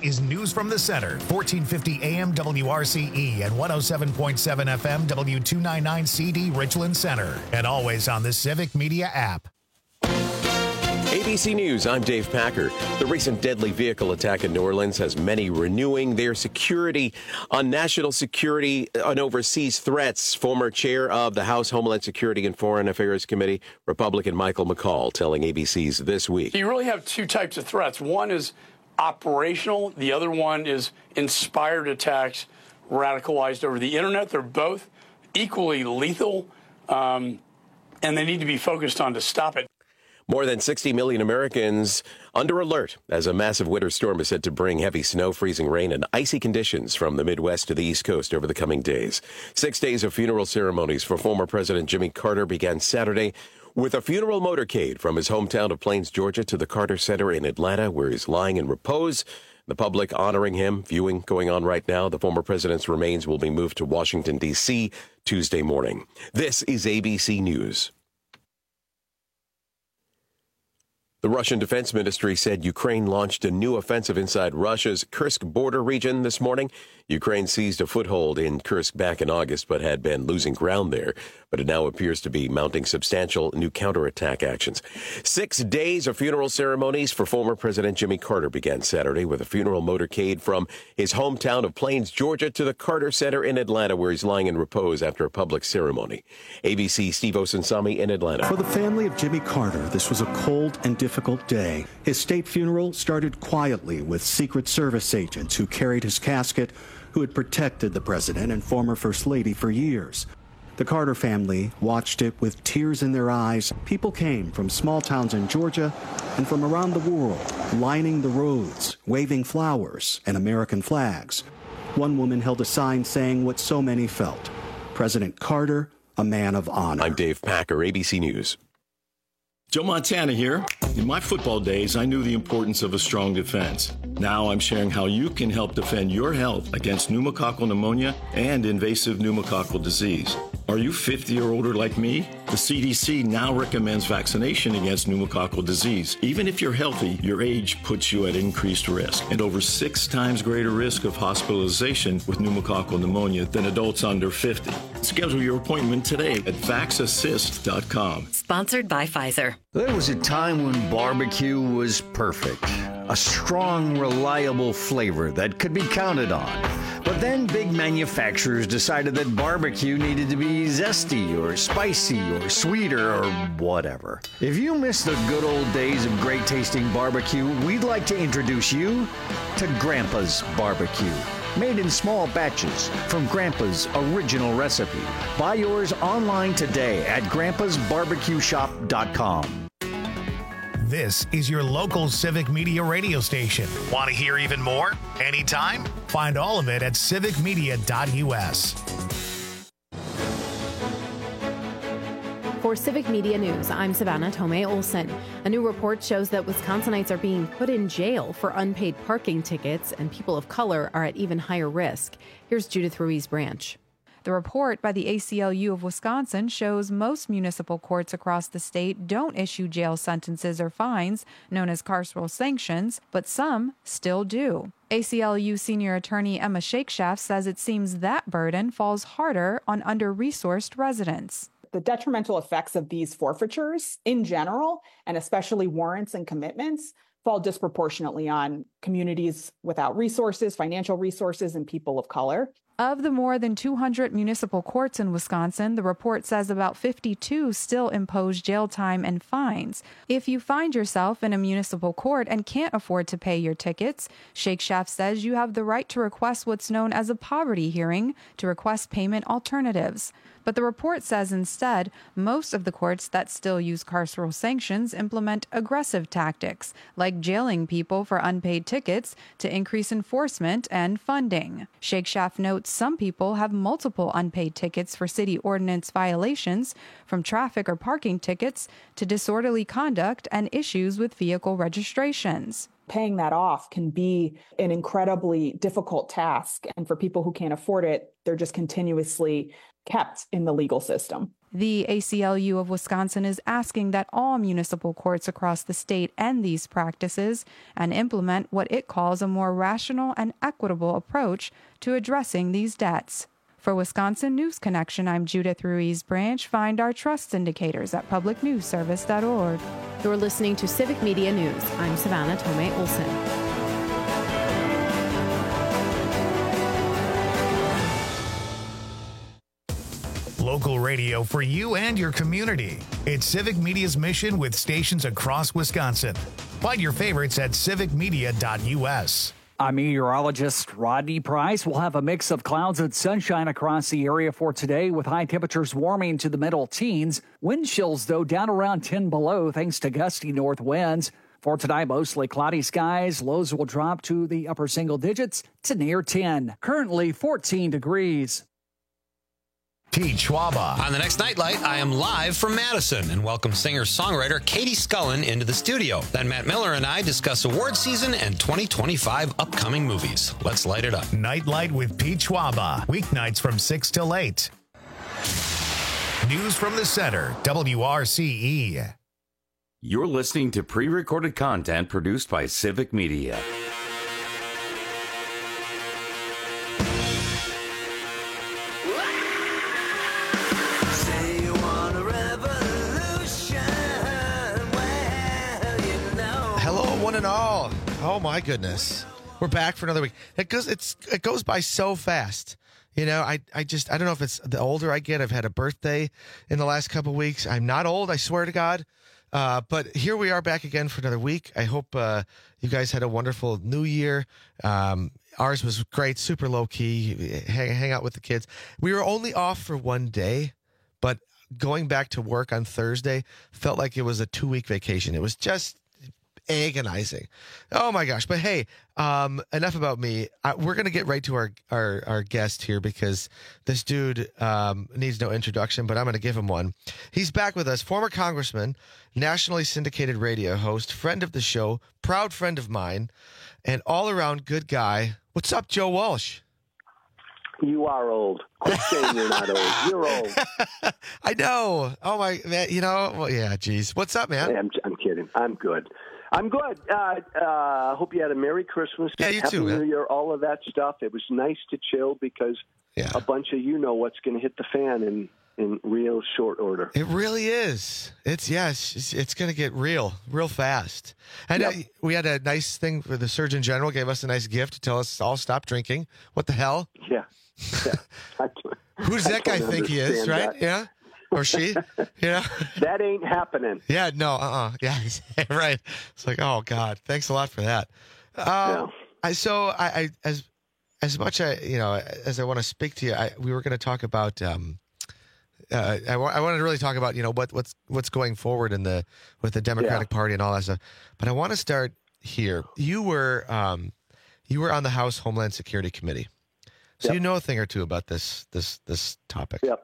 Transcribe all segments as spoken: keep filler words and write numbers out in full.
is News from the Center, fourteen fifty A M W R C E and one oh seven point seven F M W two ninety-nine C D Richland Center. And always on the Civic Media app. A B C News, I'm Dave Packer. The recent deadly vehicle attack in New Orleans has many renewing their security on national security and overseas threats. Former chair of the House Homeland Security and Foreign Affairs Committee, Republican Michael McCaul, telling A B C's This Week. You really have two types of threats. One is operational. The other one is inspired attacks radicalized over the internet. They're both equally lethal, um, and they need to be focused on to stop it. More than sixty million Americans under alert as a massive winter storm is said to bring heavy snow, freezing rain, and icy conditions from the Midwest to the East Coast over the coming days. Six days of funeral ceremonies for former President Jimmy Carter began Saturday with a funeral motorcade from his hometown of Plains, Georgia, to the Carter Center in Atlanta, where he's lying in repose. The public honoring him, viewing going on right now. The former president's remains will be moved to Washington, D C Tuesday morning. This is A B C News. The Russian Defense Ministry said Ukraine launched a new offensive inside Russia's Kursk border region this morning. Ukraine seized a foothold in Kursk back in August, but had been losing ground there. But it now appears to be mounting substantial new counterattack actions. Six days of funeral ceremonies for former President Jimmy Carter began Saturday with a funeral motorcade from his hometown of Plains, Georgia, to the Carter Center in Atlanta, where he's lying in repose after a public ceremony. A B C Steve Osunsami in Atlanta. For the family of Jimmy Carter, this was a cold and difficult day. His state funeral started quietly with Secret Service agents who carried his casket, who had protected the president and former First Lady for years. The Carter family watched it with tears in their eyes. People came from small towns in Georgia and from around the world, lining the roads, waving flowers and American flags. One woman held a sign saying what so many felt: President Carter, a man of honor. I'm Dave Packer, A B C News. Joe Montana here. In my football days, I knew the importance of a strong defense. Now I'm sharing how you can help defend your health against pneumococcal pneumonia and invasive pneumococcal disease. Are you fifty or older like me? The C D C now recommends vaccination against pneumococcal disease. Even if you're healthy, your age puts you at increased risk and over six times greater risk of hospitalization with pneumococcal pneumonia than adults under fifty. Schedule your appointment today at vax assist dot com. Sponsored by Pfizer. There was a time when barbecue was perfect. A strong, reliable flavor that could be counted on. But then big manufacturers decided that barbecue needed to be zesty or spicy or sweeter or whatever. If you miss the good old days of great tasting barbecue, we'd like to introduce you to Grandpa's Barbecue. Made in small batches from Grandpa's original recipe. Buy yours online today at grandpas barbecue shop dot com. This is your local Civic Media radio station. Want to hear even more? Anytime? Find all of it at civic media dot U S. For Civic Media News, I'm Savannah Tomei Olson. A new report shows that Wisconsinites are being put in jail for unpaid parking tickets, and people of color are at even higher risk. Here's Judith Ruiz Branch. The report by the A C L U of Wisconsin shows most municipal courts across the state don't issue jail sentences or fines, known as carceral sanctions, but some still do. A C L U senior attorney Emma Shakeshaft says it seems that burden falls harder on under-resourced residents. The detrimental effects of these forfeitures in general, and especially warrants and commitments, fall disproportionately on communities without resources, financial resources, and people of color. Of the more than two hundred municipal courts in Wisconsin, the report says about fifty-two still impose jail time and fines. If you find yourself in a municipal court and can't afford to pay your tickets, Shakeshaft says you have the right to request what's known as a poverty hearing to request payment alternatives. But the report says instead, most of the courts that still use carceral sanctions implement aggressive tactics, like jailing people for unpaid tickets to increase enforcement and funding. Shakeshaft notes some people have multiple unpaid tickets for city ordinance violations, from traffic or parking tickets to disorderly conduct and issues with vehicle registrations. Paying that off can be an incredibly difficult task. And for people who can't afford it, they're just continuously kept in the legal system. The A C L U of Wisconsin is asking that all municipal courts across the state end these practices and implement what it calls a more rational and equitable approach to addressing these debts. For Wisconsin News Connection, I'm Judith Ruiz Branch. Find our trust indicators at public news service dot org. You're listening to Civic Media News. I'm Savannah Tomei Olson. Local radio for you and your community. It's Civic Media's mission with stations across Wisconsin. Find your favorites at civic media dot u s. I'm meteorologist Rodney Price. We'll have a mix of clouds and sunshine across the area for today, with high temperatures warming to the middle teens. Wind chills, though, down around ten below thanks to gusty north winds. For tonight, mostly cloudy skies. Lows will drop to the upper single digits to near ten. Currently fourteen degrees. Pete Schwaba. On the next Nightlight, I am live from Madison and welcome singer-songwriter Katie Scullen into the studio. Then Matt Miller and I discuss award season and twenty twenty-five upcoming movies. Let's light it up. Nightlight with Pete Schwaba. Weeknights from six till eight. News from the Center, W R C E. You're listening to pre-recorded content produced by Civic Media. One and all. Oh my goodness. We're back for another week. It goes it's it goes by so fast. You know, I, I just I don't know if it's the older I get. I've had a birthday in the last couple of weeks. I'm not old, I swear to God. Uh, but here we are back again for another week. I hope uh, you guys had a wonderful new year. Um, ours was great, super low key. Hang, hang out with the kids. We were only off for one day, but going back to work on Thursday felt like it was a two week vacation. It was just agonizing. Oh my gosh. But hey, um, enough about me. I, we're going to get right to our, our, our guest here because this dude um, needs no introduction, but I'm going to give him one. He's back with us, former congressman, nationally syndicated radio host, friend of the show, proud friend of mine, and all around good guy. What's up, Joe Walsh? You are old. Quit saying you're not old. You're old. I know. Oh my, man. You know, well, yeah, geez. What's up, man? I'm, I'm kidding. I'm good. I'm good. I uh, uh, hope you had a Merry Christmas. Yeah, you Happy too, New man. Year, all of that stuff. It was nice to chill because yeah. a bunch of you know what's going to hit the fan in, in real short order. It really is. It's, yeah, it's, it's going to get real, real fast. And yep. uh, we had a nice thing where the Surgeon General gave us a nice gift to tell us all stop drinking. What the hell? Yeah. yeah. I, Who does that guy think he is, right? That. Yeah. Or she, yeah. That ain't happening. Yeah, no, uh-uh. Yeah, right. It's like, oh, God, thanks a lot for that. Um, yeah. I So I, I, as as much, I, you know, as I want to speak to you, I, we were going to talk about, um, uh, I, I wanted to really talk about, you know, what what's what's going forward in the, with the Democratic yeah. Party and all that stuff. But I want to start here. You were, um, you were on the House Homeland Security Committee. So yep. you know a thing or two about this, this, this topic. Yep.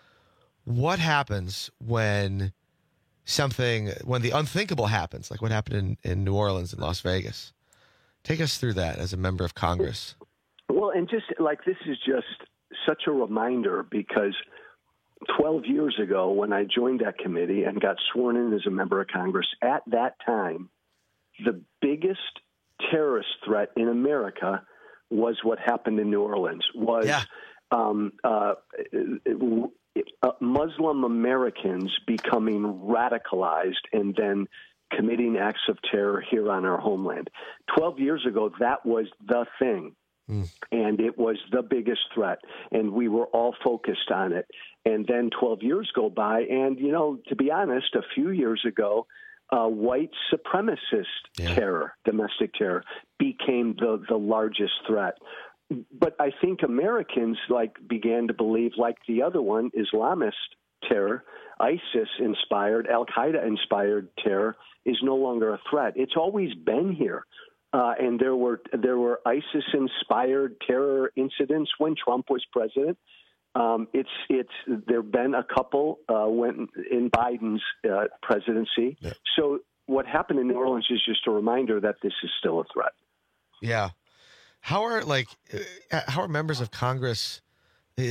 What happens when something, when the unthinkable happens, like what happened in, in New Orleans and Las Vegas? Take us through that as a member of Congress. Well, and just like this is just such a reminder because twelve years ago when I joined that committee and got sworn in as a member of Congress, at that time, the biggest terrorist threat in America was what happened in New Orleans, was yeah. um, uh, it, Uh, Muslim Americans becoming radicalized and then committing acts of terror here on our homeland. Twelve years ago, that was the thing, mm. and it was the biggest threat, and we were all focused on it. And then twelve years go by, and, you know, to be honest, a few years ago, uh, white supremacist yeah. terror, domestic terror, became the, the largest threat. But I think Americans like began to believe, like the other one, Islamist terror, ISIS-inspired, Al-Qaeda-inspired terror is no longer a threat. It's always been here, uh, and there were there were ISIS-inspired terror incidents when Trump was president. Um, it's it's there've been a couple uh, when in Biden's uh, presidency. Yeah. So what happened in New Orleans is just a reminder that this is still a threat. Yeah. How are like how are members of Congress?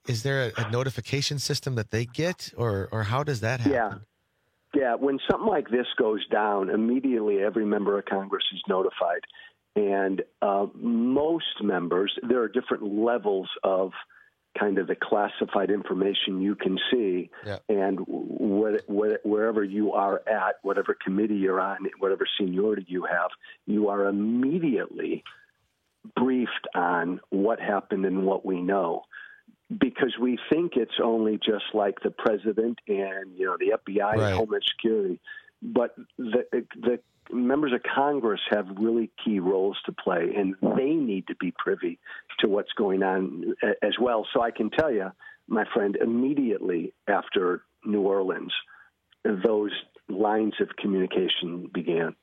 is there a, a notification system that they get, or or how does that happen? Yeah. Yeah, when something like this goes down, immediately every member of Congress is notified. And uh, most members, there are different levels of kind of the classified information you can see. Yeah. And wh- wh- wherever you are at, whatever committee you're on, whatever seniority you have, you are immediately briefed on what happened and what we know. Because we think it's only just like the president and, you know, the F B I Right. and Homeland Security. But the the members of Congress have really key roles to play, and they need to be privy to what's going on as well. So I can tell you, my friend, immediately after New Orleans, those lines of communication began.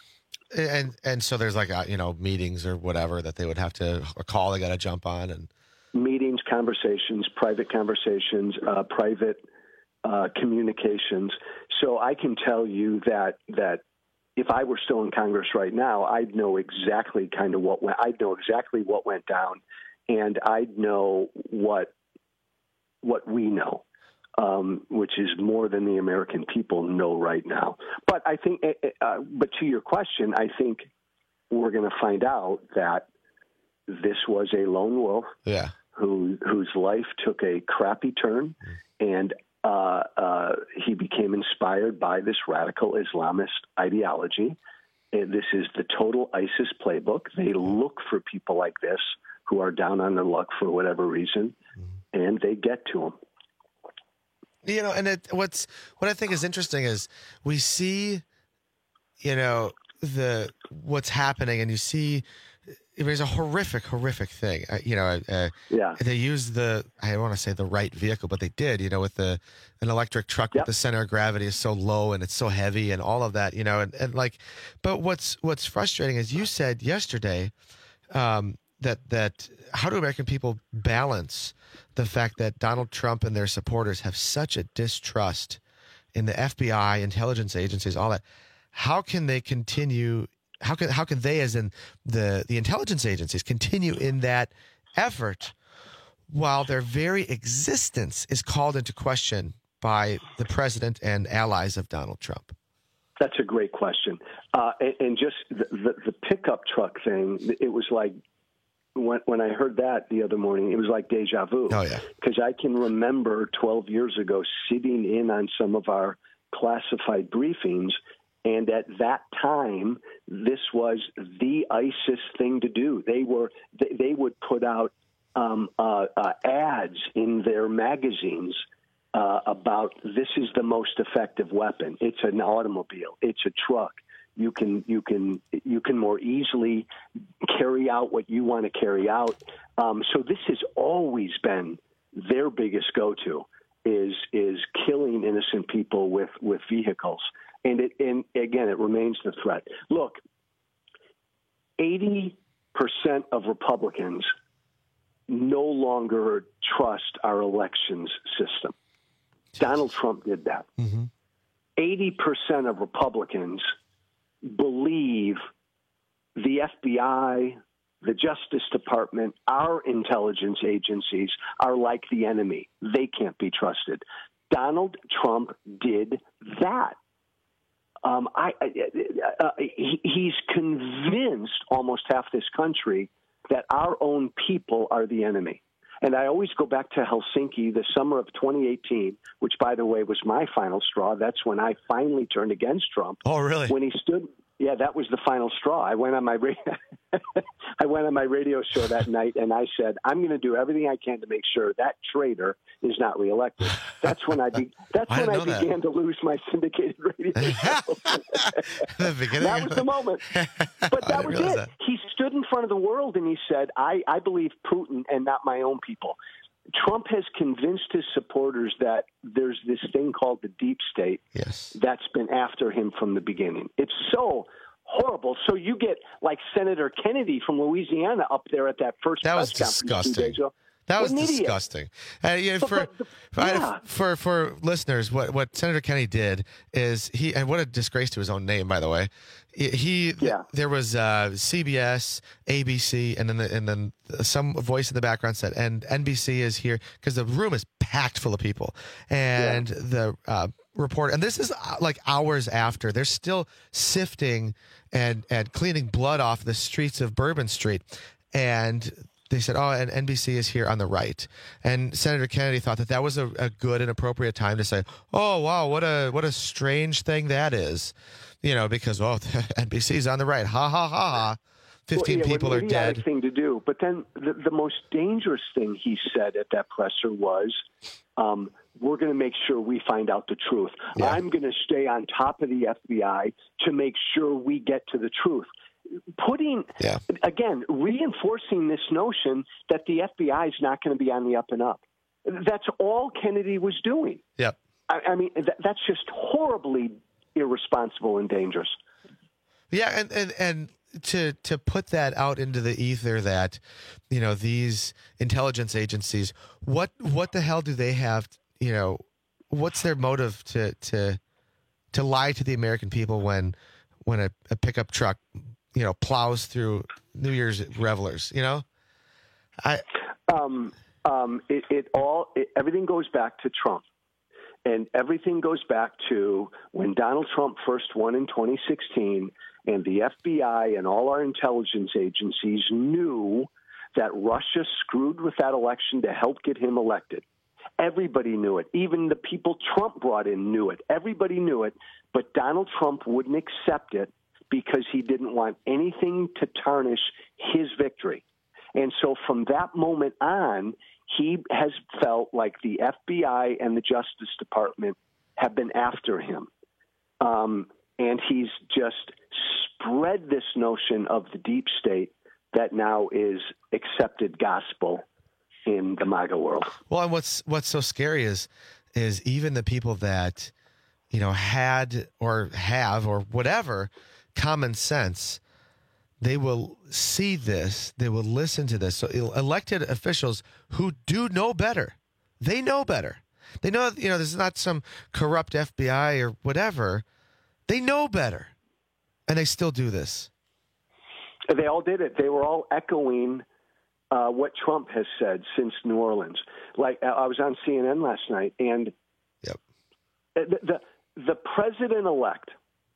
And and so there's like, uh, you know, meetings or whatever that they would have to, a call they got to jump on. And Meetings, conversations, private conversations, uh, private uh, communications. So I can tell you that that if I were still in Congress right now, I'd know exactly kind of what went. I'd know exactly what went down, and I'd know what what we know, um, which is more than the American people know right now. But I think, uh, but to your question, I think we're going to find out that this was a lone wolf. Yeah. Who, whose life took a crappy turn, and uh, uh, he became inspired by this radical Islamist ideology. And this is the total ISIS playbook. They look for people like this who are down on their luck for whatever reason, and they get to them. You know, and it, what's what I think is interesting is we see, you know, the what's happening, and you see. It was a horrific, horrific thing. Uh, you know, uh, yeah. They used the, I don't want to say the right vehicle, but they did, you know, with the, an electric truck Yep. with the center of gravity is so low and it's so heavy and all of that, you know, and, and like, but what's, what's frustrating is you said yesterday um, that, that how do American people balance the fact that Donald Trump and their supporters have such a distrust in the F B I, intelligence agencies, all that. How can they continue How can how can they, as in the, the intelligence agencies, continue in that effort while their very existence is called into question by the president and allies of Donald Trump? That's a great question. Uh, and, and just the, the, the pickup truck thing, it was like when, when I heard that the other morning, it was like deja vu. Oh, yeah. Because I can remember twelve years ago sitting in on some of our classified briefings. And at that time, this was the ISIS thing to do. They were they, they would put out um, uh, uh, ads in their magazines uh, about this is the most effective weapon. It's an automobile. It's a truck. You can you can you can more easily carry out what you want to carry out. Um, so this has always been their biggest go-to is is killing innocent people with with vehicles. And, it, and again, it remains the threat. Look, eighty percent of Republicans no longer trust our elections system. Donald Trump did that. Mm-hmm. eighty percent of Republicans believe the F B I, the Justice Department, our intelligence agencies are like the enemy. They can't be trusted. Donald Trump did that. Um, I, uh, he, he's convinced almost half this country that our own people are the enemy. And I always go back to Helsinki, the summer of twenty eighteen, which, by the way, was my final straw. That's when I finally turned against Trump. Oh, really? When he stood, yeah, that was the final straw. I went on my radio, I went on my radio show that night, and I said, I'm going to do everything I can to make sure that traitor is not reelected. That's when I be, that's I when I that. began to lose my syndicated radio show. That was the moment. But that was it. That. He stood in front of the world and he said, I, I believe Putin and not my own people. Trump has convinced his supporters that there's this thing called the deep state yes. that's been after him from the beginning. It's so horrible. So you get like Senator Kennedy from Louisiana up there at that first that press was conference two disgusting. days ago. That was What an idiot. disgusting. Uh, yeah, But- for, but- for, I- yeah. for for listeners, what, what Senator Kennedy did is he, and what a disgrace to his own name, by the way. He, he Yeah. there was uh, C B S, A B C, and then the, and then some voice in the background said, and N B C is here because the room is packed full of people, and Yeah. the uh, report, and this is uh, like hours after they're still sifting and and cleaning blood off the streets of Bourbon Street, and they said, oh, and N B C is here on the right. And Senator Kennedy thought that that was a, a good and appropriate time to say, oh, wow, what a what a strange thing that is. You know, because, oh, N B C's on the right. Ha, ha, ha, ha. fifteen well, yeah, people what are an idiotic dead. thing to do. But then the, the most dangerous thing he said at that presser was, um, we're going to make sure we find out the truth. Yeah. I'm going to stay on top of the F B I to make sure we get to the truth. Putting, yeah. again, reinforcing this notion that the F B I is not going to be on the up and up. That's all Kennedy was doing. Yep. I, I mean, that, that's just horribly irresponsible and dangerous. Yeah, and, and, and to to put that out into the ether that, you know, these intelligence agencies, what what the hell do they have, you know, what's their motive to to to lie to the American people when when a, a pickup truck, you know, plows through New Year's revelers, you know? I um um it, it all it, everything goes back to Trump. And everything goes back to when Donald Trump first won in twenty sixteen, and the F B I and all our intelligence agencies knew that Russia screwed with that election to help get him elected. Everybody knew it. Even the people Trump brought in knew it. Everybody knew it, but Donald Trump wouldn't accept it because he didn't want anything to tarnish his victory. And so from that moment on, he has felt like the F B I and the Justice Department have been after him. Um, and he's just spread this notion of the deep state that now is accepted gospel in the MAGA world. Well, and what's what's so scary is is even the people that, you know, had or have or whatever common sense, they will see this, they will listen to this. So elected officials who do know better, they know better. They know, you know, this is not some corrupt F B I or whatever. They know better, and they still do this. They all did it. They were all echoing uh, what Trump has said since New Orleans. Like I was on C N N last night, and yep. the, the, the president-elect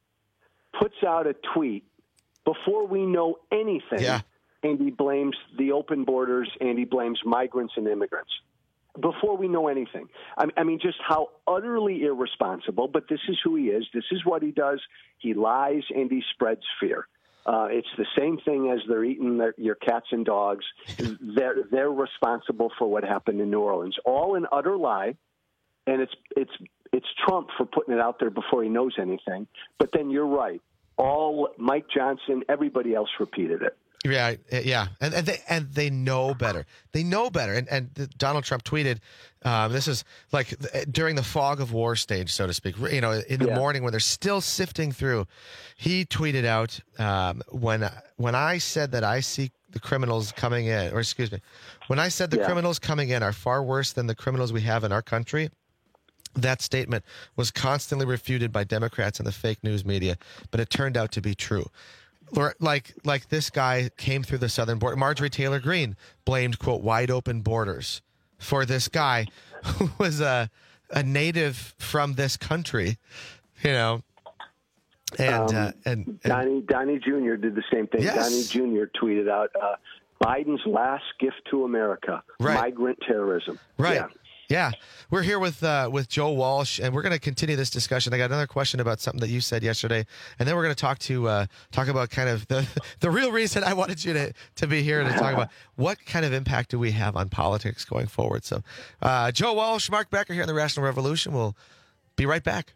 puts out a tweet before we know anything, yeah. and he blames the open borders and he blames migrants and immigrants. Before we know anything. I, I mean, just how utterly irresponsible, but this is who he is. This is what he does. He lies and he spreads fear. Uh, it's the same thing as they're eating their, your cats and dogs. they're, they're responsible for what happened in New Orleans. All an utter lie, and it's, it's, it's Trump for putting it out there before he knows anything. But then you're right. All Mike Johnson, everybody else repeated it. Yeah, yeah, and and they and they know better. They know better. And and Donald Trump tweeted, um, this is like during the fog of war stage, so to speak. You know, in the yeah. morning when they're still sifting through, he tweeted out um, when when I said that I see the criminals coming in, or excuse me, when I said the yeah. criminals coming in are far worse than the criminals we have in our country. That statement was constantly refuted by Democrats and the fake news media, but it turned out to be true. Like like this guy came through the southern border. Marjorie Taylor Greene blamed, quote, wide open borders for this guy who was a, a native from this country, you know. And, um, uh, and, and Donnie, Donnie Junior did the same thing. Yes. Donnie Junior tweeted out, uh, Biden's last gift to America, right. migrant terrorism. Right. Yeah. Yeah, we're here with uh, with Joe Walsh, and we're going to continue this discussion. I got another question about something that you said yesterday, and then we're going to talk to uh, talk about kind of the the real reason I wanted you to, to be here to talk about what kind of impact do we have on politics going forward. So, uh, Joe Walsh, Mark Becker here in the Rational Revolution. We'll be right back.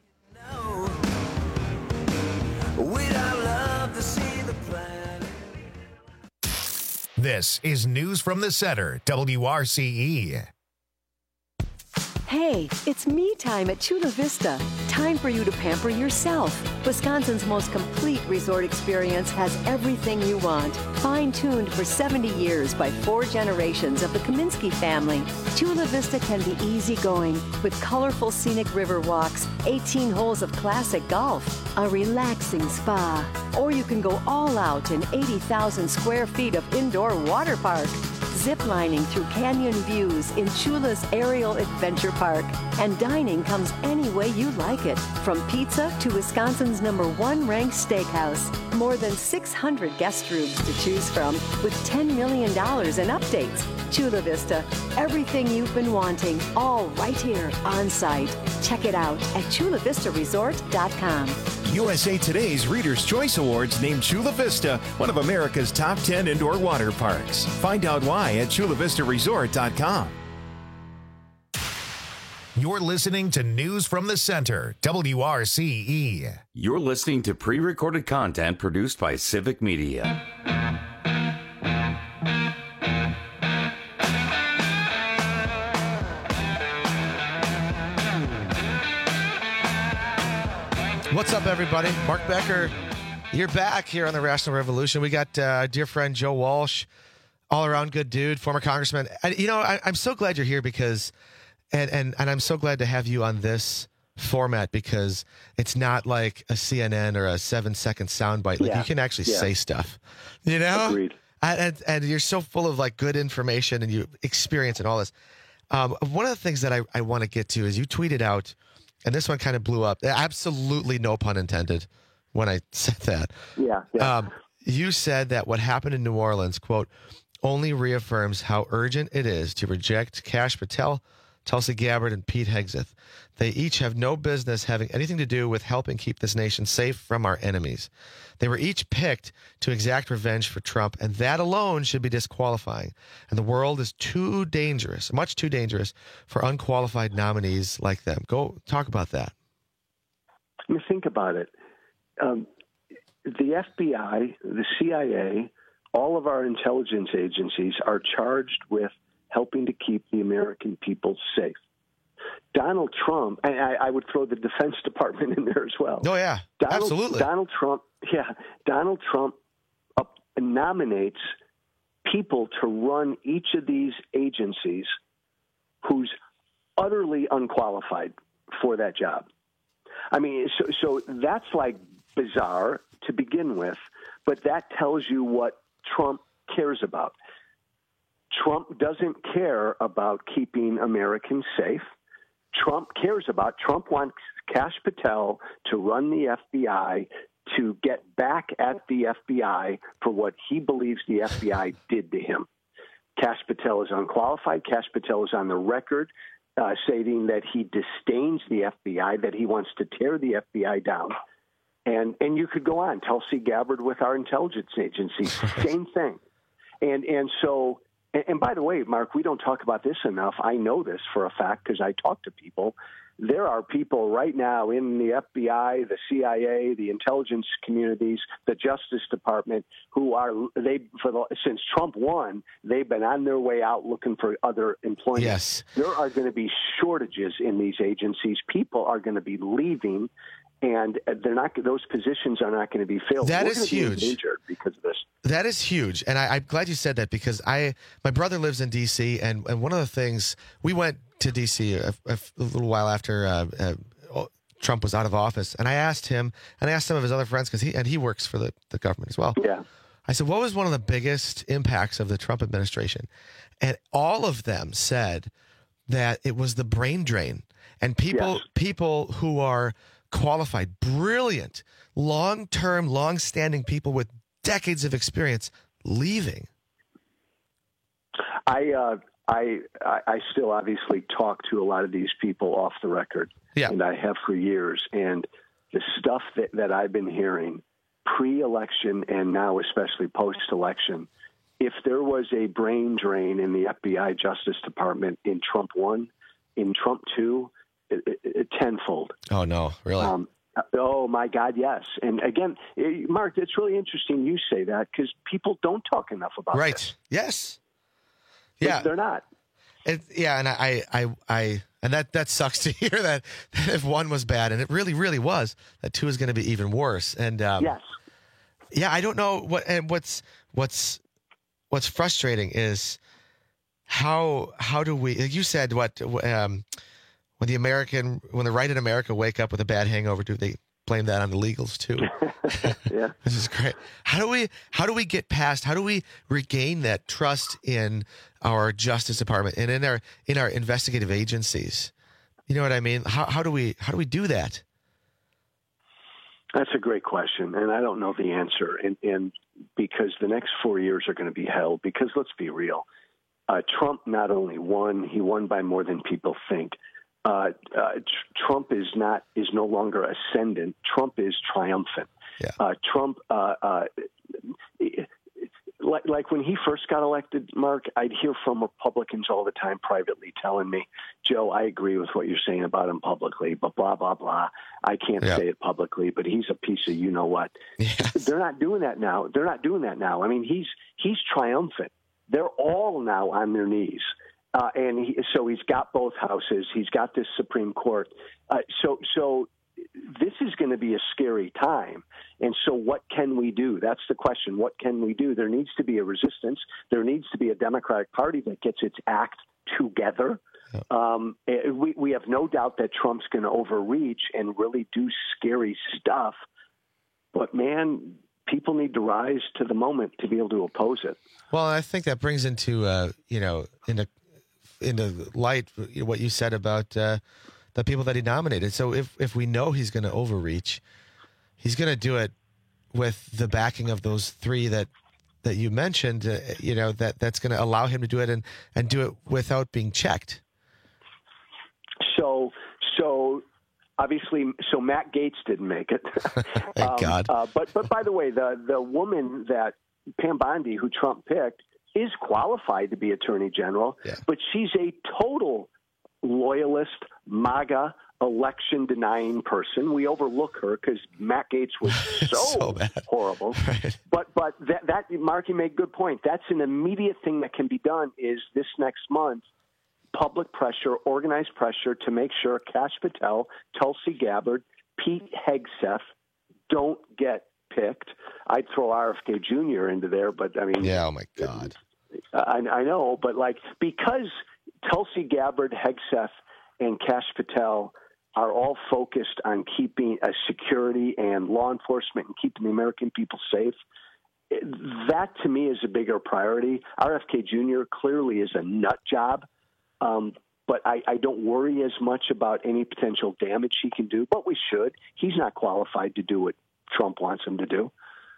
This is News from the Center, W R C E. Hey, it's me time at Chula Vista. Time for you to pamper yourself. Wisconsin's most complete resort experience has everything you want. Fine-tuned for seventy years by four generations of the Kaminsky family, Chula Vista can be easygoing with colorful scenic river walks, eighteen holes of classic golf, a relaxing spa. Or you can go all out in eighty thousand square feet of indoor water park. Ziplining through canyon views in Chula's Aerial Adventure Park. And dining comes any way you like it, from pizza to Wisconsin's number one ranked steakhouse. More than six hundred guest rooms to choose from with ten million dollars in updates. Chula Vista, everything you've been wanting, all right here on site. Check it out at chula vista resort dot com. U S A Today's Reader's Choice Awards named Chula Vista one of America's top ten indoor water parks. Find out why at chula vista resort dot com. You're listening to News from the Center, W R C E. You're listening to pre-recorded content produced by Civic Media. What's up, everybody? Mark Becker, you're back here on the Rational Revolution. We got uh, our dear friend Joe Walsh, all-around good dude, former congressman. And, you know, I, I'm so glad you're here because, and, and and I'm so glad to have you on this format because it's not like a C N N or a seven-second soundbite. Like Yeah. you can actually Yeah. say stuff, you know? Agreed. And, and, and you're so full of like good information and you experience and all this. Um, one of the things that I, I want to get to is you tweeted out, and this one kind of blew up. Absolutely no pun intended when I said that. Yeah. yeah. Um, you said that what happened in New Orleans, quote, only reaffirms how urgent it is to reject Kash Patel, Tulsi Gabbard, and Pete Hegseth. They each have no business having anything to do with helping keep this nation safe from our enemies. They were each picked to exact revenge for Trump, and that alone should be disqualifying. And the world is too dangerous, much too dangerous, for unqualified nominees like them. Go talk about that. I mean, think about it. Um, the F B I, the C I A, all of our intelligence agencies are charged with helping to keep the American people safe. Donald Trump, and I, I would throw the Defense Department in there as well. Oh, yeah, Donald, absolutely. Donald Trump, yeah, Donald Trump up, nominates people to run each of these agencies who's utterly unqualified for that job. I mean, so, so that's like bizarre to begin with, but that tells you what Trump cares about. Trump doesn't care about keeping Americans safe. Trump cares about, Trump wants Kash Patel to run the F B I to get back at the F B I for what he believes the F B I did to him. Kash Patel is unqualified. Kash Patel is on the record uh, stating that he disdains the F B I, that he wants to tear the F B I down. And and you could go on. Tulsi Gabbard with our intelligence agency, same thing. And and so, and, and by the way, Mark, we don't talk about this enough. I know this for a fact because I talk to people. There are people right now in the F B I, the C I A, the intelligence communities, the Justice Department, who are they for the, since Trump won, they've been on their way out looking for other employment. Yes. There are going to be shortages in these agencies. People are going to be leaving. And they're not; those positions are not going to be filled. That We're is going to huge. be endangered because of this. That is huge, and I, I'm glad you said that because I, my brother lives in D C, and, and one of the things we went to D C a, a, a little while after uh, uh, Trump was out of office, and I asked him, and I asked some of his other friends because he and he works for the, the government as well. Yeah, I said, what was one of the biggest impacts of the Trump administration? And all of them said that it was the brain drain, and people Yes. people who are qualified, brilliant, long-term, long-standing people with decades of experience leaving. I, uh, I, I still obviously talk to a lot of these people off the record, yeah. and I have for years. And the stuff that, that I've been hearing pre-election and now especially post-election, if there was a brain drain in the F B I Justice Department in Trump one, in Trump two, It, it, it tenfold. Oh, no, really? Um, oh, my God, yes. And again, it, Mark, it's really interesting you say that because people don't talk enough about right. this. Yes. They- Yeah. They're not. It, yeah, and I, I, I, And that, that sucks to hear that, that if one was bad, and it really, really was, that two is going to be even worse. And um, yes. Yeah, I don't know what and what's what's what's frustrating is how how do we? You said what um, when the American when the right in America wake up with a bad hangover, do they blame that on the legals too? Yeah, this is great. How do we how do we get past? How do we regain that trust in our Justice Department and in our in our investigative agencies? You know what I mean? How how do we how do we do that? That's a great question, and I don't know the answer. And, and because the next four years are going to be hell, because let's be real, uh, Trump not only won, he won by more than people think. Uh, uh, tr- Trump is not is no longer ascendant. Trump is triumphant. Yeah. Uh, Trump, uh, uh, like, like when he first got elected, Mark, I'd hear from Republicans all the time privately telling me, Joe, I agree with what you're saying about him publicly, but blah, blah, blah. I can't yeah. say it publicly, but he's a piece of you-know-what. Yes. They're not doing that now. They're not doing that now. I mean, he's he's triumphant. They're all now on their knees. Uh, and he, so he's got both houses. He's got this Supreme Court. Uh, so so this is going to be a scary time. And so what can we do? That's the question. What can we do? There needs to be a resistance. There needs to be a Democratic Party that gets its act together. Um, we, we have no doubt that Trump's going to overreach and really do scary stuff. But, man, people need to rise to the moment to be able to oppose it. Well, I think that brings into, uh, you know, into, into light what you said about uh, the people that he nominated. So if, if we know he's going to overreach, he's going to do it with the backing of those three that that you mentioned, uh, you know, that, that's going to allow him to do it and, and do it without being checked. So, so obviously, so Matt Gaetz didn't make it. Thank um, God. Uh, but, but by the way, the, the woman that Pam Bondi, who Trump picked, is qualified to be Attorney General, yeah. but she's a total loyalist, MAGA, election-denying person. We overlook her because Matt Gaetz was so, so bad. horrible. Right. But but that, that Mark, you made a good point. That's an immediate thing that can be done is this next month, public pressure, organized pressure to make sure Kash Patel, Tulsi Gabbard, Pete Hegseth don't get picked. I'd throw R F K Junior into there, but I mean, yeah, oh my God, I, I know, but like because Tulsi Gabbard, Hegseth, and Kash Patel are all focused on keeping uh, security and law enforcement and keeping the American people safe. That to me is a bigger priority. R F K Junior clearly is a nut job. Um, but I, I don't worry as much about any potential damage he can do, but we should. He's not qualified to do what Trump wants him to do.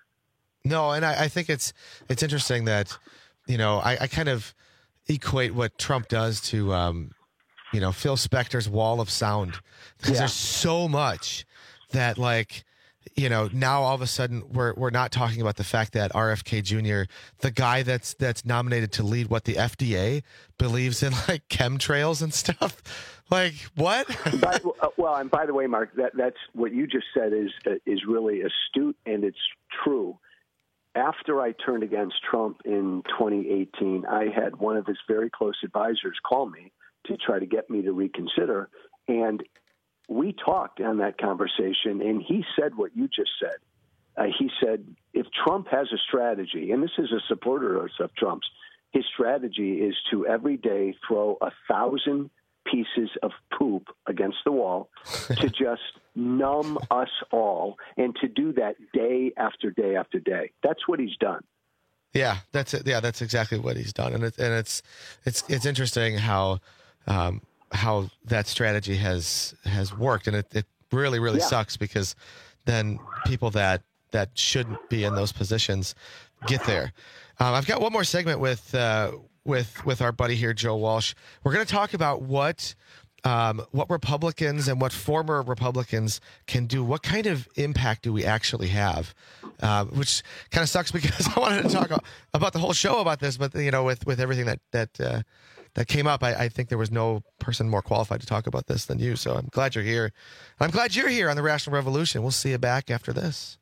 No, and I, I think it's it's interesting that, you know, I, I kind of equate what Trump does to, um, you know, Phil Spector's wall of sound. Because Yeah. there's so much that, like, you know, now all of a sudden we're we're not talking about the fact that R F K Junior, the guy that's that's nominated to lead what the F D A believes in, like chemtrails and stuff. Like what? By, uh, well, and by the way, Mark, that that's what you just said is uh, is really astute and it's true. After I turned against Trump in twenty eighteen, I had one of his very close advisors call me to try to get me to reconsider, and we talked on that conversation, and he said what you just said. Uh, he said, if Trump has a strategy, and this is a supporter of Trump's, his strategy is to every day throw a thousand pieces of poop against the wall to just numb us all, and to do that day after day after day. That's what he's done. Yeah, that's it. Yeah, that's exactly what he's done, and it, and it's it's it's interesting how um, how that strategy has has worked, and it, it really really Yeah. sucks because then people that that shouldn't be in those positions get there. Um, I've got one more segment with uh, with with our buddy here, Joe Walsh. We're going to talk about what. Um, what Republicans and what former Republicans can do. What kind of impact do we actually have? Uh, which kind of sucks because I wanted to talk about the whole show about this, but you know, with, with everything that that uh, that came up, I, I think there was no person more qualified to talk about this than you. So I'm glad you're here. I'm glad you're here on the Rational Revolution. We'll see you back after this.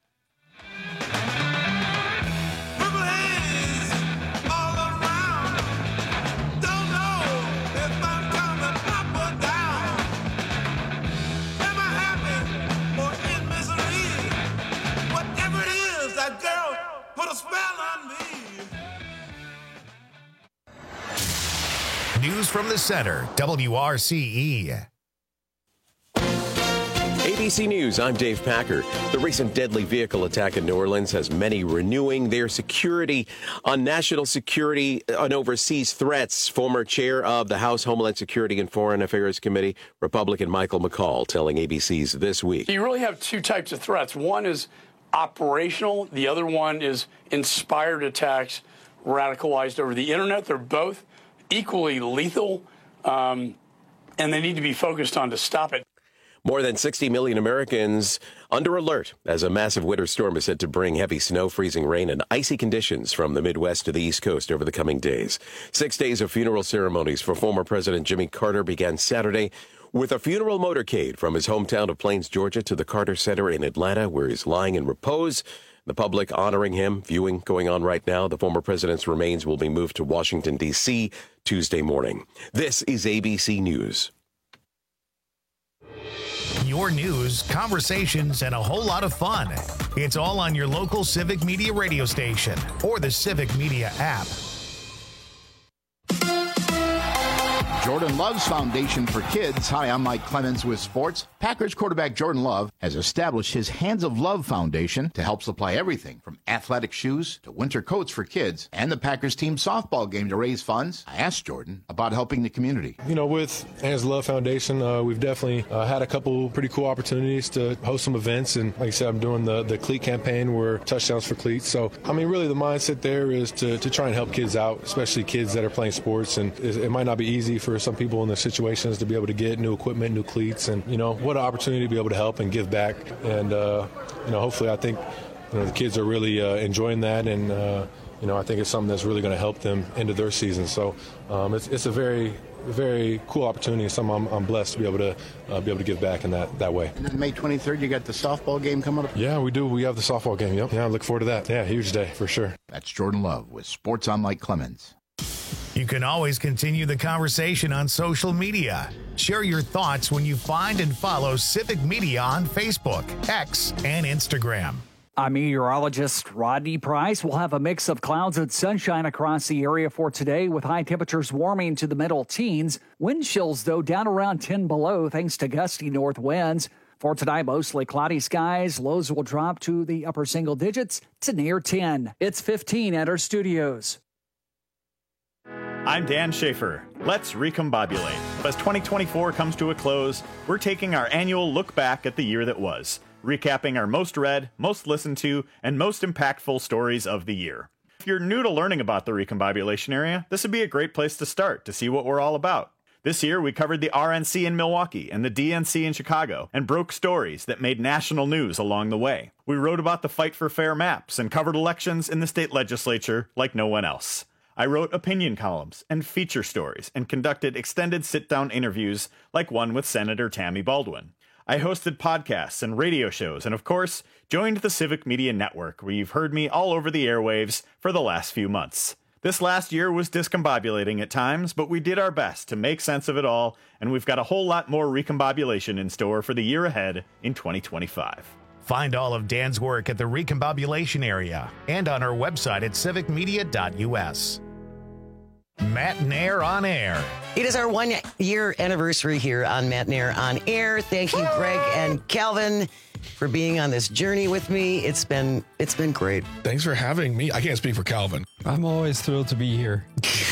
News from the Center, W R C E. A B C News, I'm Dave Packer. The recent deadly vehicle attack in New Orleans has many renewing their security on national security and overseas threats. Former chair of the House Homeland Security and Foreign Affairs Committee, Republican Michael McCaul, telling A B C's This Week. You really have two types of threats. One is operational. The other one is inspired attacks radicalized over the internet. They're both equally lethal, um, and they need to be focused on to stop it. More than sixty million Americans under alert as a massive winter storm is said to bring heavy snow, freezing rain, and icy conditions from the Midwest to the East Coast over the coming days. Six days of funeral ceremonies for former President Jimmy Carter began Saturday with a funeral motorcade from his hometown of Plains, Georgia, to the Carter Center in Atlanta, where he's lying in repose. The public honoring him, viewing going on right now. The former president's remains will be moved to Washington, D C Tuesday morning. This is A B C News. Your news, conversations, and a whole lot of fun. It's all on your local Civic Media radio station or the Civic Media app. Jordan Love's Foundation for Kids. Hi, I'm Mike Clemens with sports. Packers quarterback Jordan Love has established his Hands of Love Foundation to help supply everything from athletic shoes to winter coats for kids and the Packers team softball game to raise funds. I asked Jordan about helping the community. You know, with Hands of Love Foundation, uh, we've definitely uh, had a couple pretty cool opportunities to host some events. And like I said, I'm doing the, the cleat campaign where touchdowns for cleats. So, I mean, really the mindset there is to, to try and help kids out, especially kids that are playing sports. And it, it might not be easy for some people in their situations to be able to get new equipment, new cleats, and you know what an opportunity to be able to help and give back. And uh, you know, hopefully, I think you know the kids are really uh, enjoying that, and uh, you know, I think it's something that's really going to help them into their season. So um, it's it's a very very cool opportunity, and something I'm, I'm blessed to be able to uh, be able to give back in that that way. And then May twenty-third, you got the softball game coming up. Yeah, we do. We have the softball game. Yep. Yeah, I look forward to that. Yeah, huge day for sure. That's Jordan Love with Sports on Mike Clemens. You can always continue the conversation on social media. Share your thoughts when you find and follow Civic Media on Facebook, X, and Instagram. I'm meteorologist Rodney Price. We'll have a mix of clouds and sunshine across the area for today, with high temperatures warming to the middle teens. Wind chills, though, down around ten below thanks to gusty north winds. For tonight, mostly cloudy skies. Lows will drop to the upper single digits to near ten. It's fifteen at our studios. I'm Dan Schaefer. Let's recombobulate. As twenty twenty-four comes to a close, we're taking our annual look back at the year that was, recapping our most read, most listened to, and most impactful stories of the year. If you're new to learning about the recombobulation area, this would be a great place to start to see what we're all about. This year, we covered the R N C in Milwaukee and the D N C in Chicago and broke stories that made national news along the way. We wrote about the fight for fair maps and covered elections in the state legislature like no one else. I wrote opinion columns and feature stories and conducted extended sit-down interviews like one with Senator Tammy Baldwin. I hosted podcasts and radio shows and, of course, joined the Civic Media Network, where you've heard me all over the airwaves for the last few months. This last year was discombobulating at times, but we did our best to make sense of it all, and we've got a whole lot more recombobulation in store for the year ahead in twenty twenty-five. Find all of Dan's work at the recombobulation area and on our website at civic media dot u s. Matt Nair on Air. It is our one-year anniversary here on Matt Nair on Air. Thank you, Greg and Calvin, for being on this journey with me. It's been it's been great. Thanks for having me. I can't speak for Calvin. I'm always thrilled to be here.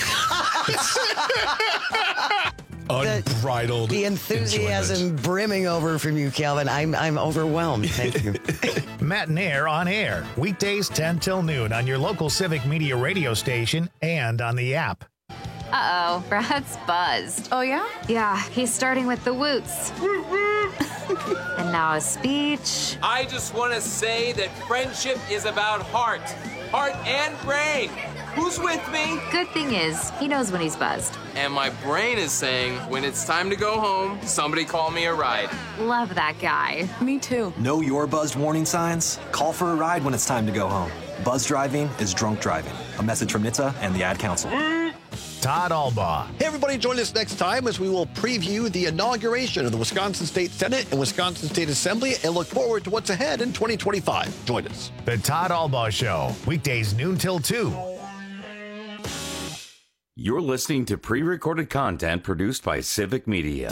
Unbridled The, the enthusiasm enjoyment. brimming over from you, Calvin. I'm I'm overwhelmed. Thank you. Matt Nair on Air. Weekdays ten till noon on your local Civic Media radio station and on the app. Uh-oh, Brad's buzzed. Oh, yeah? Yeah, he's starting with the woots. And now a speech. I just want to say that friendship is about heart. Heart and brain. Who's with me? Good thing is, he knows when he's buzzed. And my brain is saying, when it's time to go home, somebody call me a ride. Love that guy. Me too. Know your buzzed warning signs? Call for a ride when it's time to go home. Buzz driving is drunk driving. A message from N H T S A and the Ad Council. Todd Albaugh. Hey, everybody, join us next time as we will preview the inauguration of the Wisconsin State Senate and Wisconsin State Assembly and look forward to what's ahead in twenty twenty-five. Join us. The Todd Albaugh Show, weekdays noon till two. You're listening to pre-recorded content produced by Civic Media.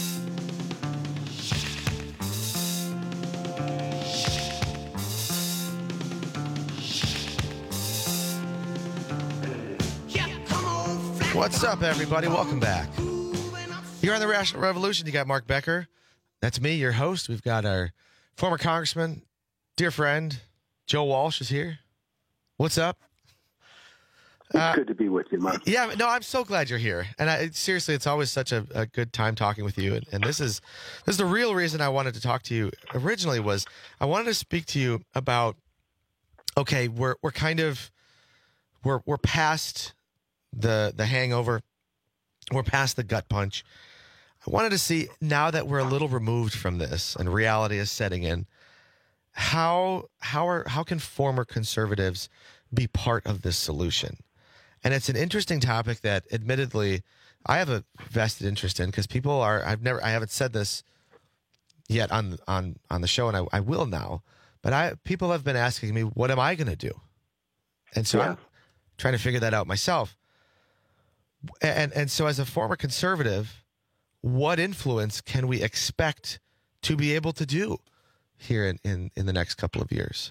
What's up, everybody? Welcome back. You're on the Rational Revolution. You got Mark Becker. That's me, your host. We've got our former congressman, dear friend, Joe Walsh is here. What's up? It's uh, good to be with you, Mark. Yeah, no, I'm so glad you're here. And I, seriously, it's always such a, a good time talking with you. And, and this is this is the real reason I wanted to talk to you originally was I wanted to speak to you about, okay, we're we're kind of we're we're past the the hangover. We're past the gut punch. I wanted to see, now that we're a little removed from this and reality is setting in, how how are how can former conservatives be part of this solution? And it's an interesting topic that, admittedly, I have a vested interest in, because people are I've never I haven't said this yet on on on the show, and I, I will now. But I people have been asking me, what am I going to do? And so yeah. I'm trying to figure that out myself. And and so as a former conservative, what influence can we expect to be able to do here in, in, in the next couple of years?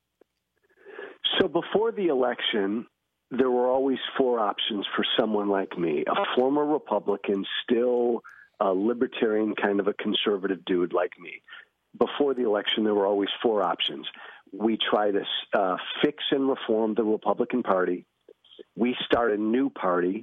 So before the election, there were always four options for someone like me, a former Republican, still a libertarian, kind of a conservative dude like me. Before the election, there were always four options. We try to uh, fix and reform the Republican Party. We start a new party.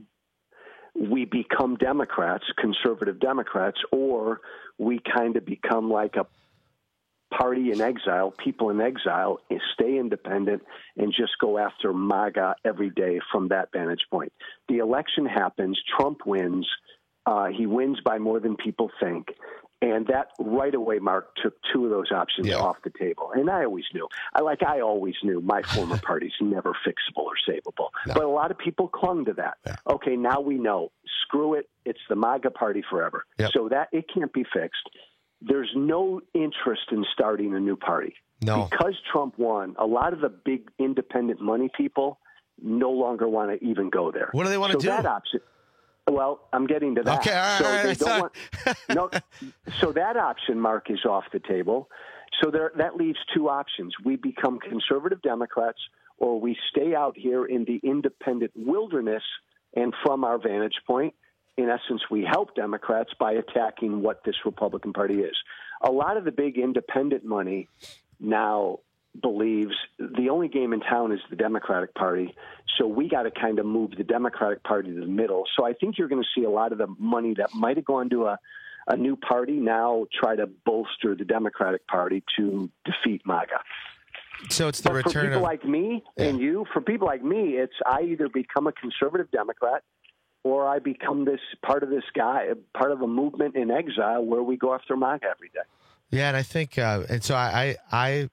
We become Democrats, conservative Democrats, or we kind of become like a party in exile, people in exile, and stay independent and just go after MAGA every day from that vantage point. The election happens. Trump wins. Uh, he wins by more than people think. And that right away, Mark, took two of those options yeah. off the table. And I always knew. I like I always knew my former party's never fixable or savable. No. But a lot of people clung to that. Yeah. Okay, now we know. Screw it. It's the MAGA party forever. Yep. So that it can't be fixed. There's no interest in starting a new party. No. Because Trump won, a lot of the big independent money people no longer want to even go there. What do they want so to do? That option. Well, I'm getting to that. Okay, all right, so all right, they all don't right. want, no, so that option, Mark, is off the table. So there, that leaves two options. We become conservative Democrats, or we stay out here in the independent wilderness, and from our vantage point, in essence, we help Democrats by attacking what this Republican Party is. A lot of the big independent money now believes the only game in town is the Democratic Party, so we got to kind of move the Democratic Party to the middle. So I think you're going to see a lot of the money that might have gone to a, a new party now try to bolster the Democratic Party to defeat MAGA. So it's the but return for people of... like me yeah. and you, for people like me, it's I either become a conservative Democrat or I become this part of this guy, part of a movement in exile where we go after MAGA every day. Yeah, and I think, uh, and so I, I,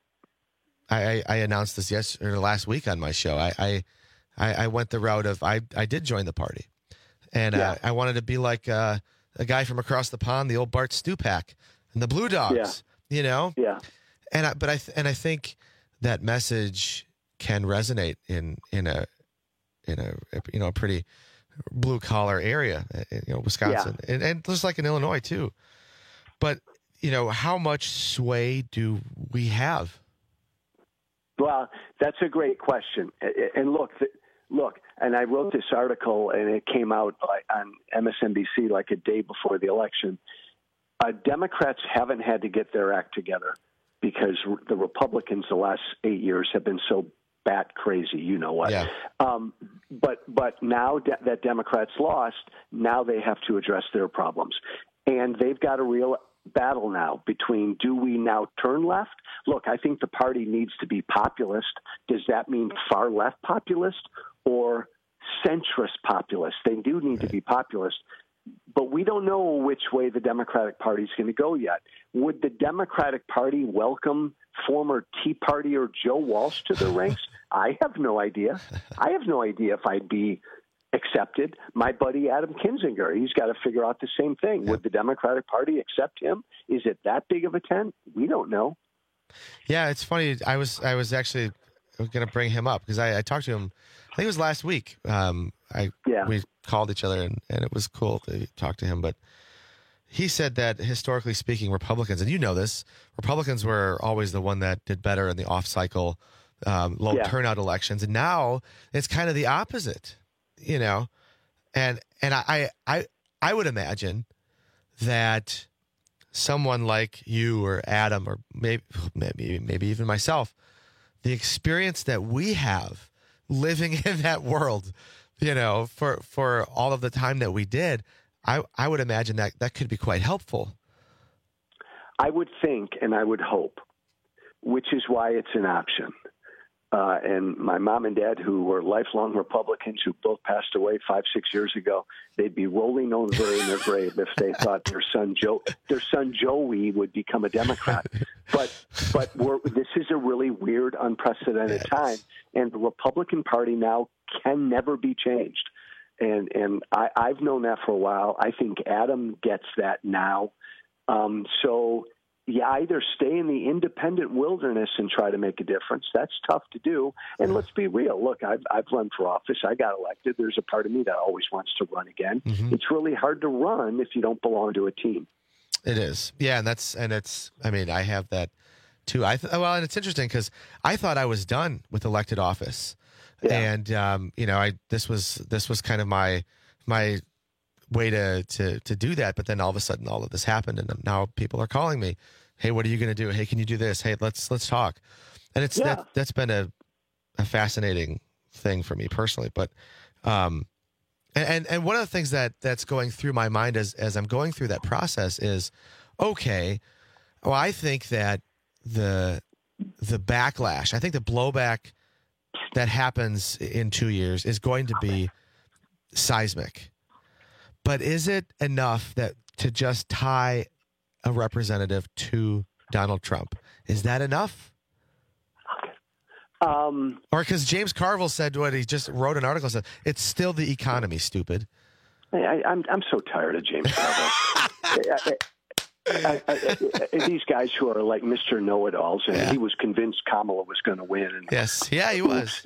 I, I announced this yesterday or last week on my show. I, I, I went the route of I, I did join the party, and yeah. uh, I wanted to be like uh, a guy from across the pond, the old Bart Stupak and the Blue Dogs, yeah. you know. Yeah. And I, but I, and I think that message can resonate in in a in a you know a pretty blue collar area, you know, Wisconsin, yeah. and and just like in Illinois too. But you know, how much sway do we have? Well, that's a great question. And look, look, and I wrote this article, and it came out on M S N B C like a day before the election. Uh, Democrats haven't had to get their act together because the Republicans the last eight years have been so bat crazy, you know what. Yeah. Um, but but now de- that Democrats lost, now they have to address their problems. And they've got a real battle now between, do we now turn left? Look, I think the party needs to be populist. Does that mean far left populist or centrist populist? They do need to be populist. But we don't know which way the Democratic Party is going to go yet. Would the Democratic Party welcome former Tea Party or Joe Walsh to their ranks? I have no idea. I have no idea if I'd be accepted. My buddy Adam Kinzinger, he's got to figure out the same thing. Would the Democratic Party accept him? Is it that big of a tent? We don't know. Yeah, it's funny. I was I was actually going to bring him up because I, I talked to him, I think it was last week, um, I yeah. we called each other, and, and it was cool to talk to him. But he said that historically speaking, Republicans, and you know this, Republicans were always the one that did better in the off-cycle, um, low Yeah. turnout elections, and now it's kind of the opposite, you know. And and I I I would imagine that someone like you or Adam or maybe maybe maybe even myself, the experience that we have living in that world, you know, for for all of the time that we did, I I would imagine that that could be quite helpful. I would think and I would hope, which is why it's an option. Uh, and my mom and dad, who were lifelong Republicans, who both passed away five, six years ago, they'd be rolling over in their grave if they thought their son Joe, their son Joey, would become a Democrat. But but we're, this is a really weird, unprecedented yes. time, and the Republican Party now can never be changed. And and I, I've known that for a while. I think Adam gets that now. Um, so. You either stay in the independent wilderness and try to make a difference. That's tough to do. And let's be real. Look, I've, I've run for office. I got elected. There's a part of me that always wants to run again. Mm-hmm. It's really hard to run if you don't belong to a team. It is. Yeah, and that's and it's. I mean, I have that too. I th- well, and it's interesting because I thought I was done with elected office, yeah. and um, you know, I this was this was kind of my my. way to, to to do that, but then all of a sudden all of this happened, and now people are calling me, hey, what are you going to do? Hey, can you do this? Hey, let's let's talk. And it's yeah. that that's been a a fascinating thing for me personally. But um and and one of the things that that's going through my mind as as I'm going through that process is, okay, well, I think that the the backlash, I think the blowback that happens in two years is going to be seismic. But is it enough that to just tie a representative to Donald Trump? Is that enough? Um, or because James Carville said what he just wrote an article said, it's still the economy, stupid. I, I'm I'm so tired of James Carville. I, I, I, I, these guys who are like Mister Know-It-Alls, and yeah. he was convinced Kamala was going to win. And, yes, yeah, he was.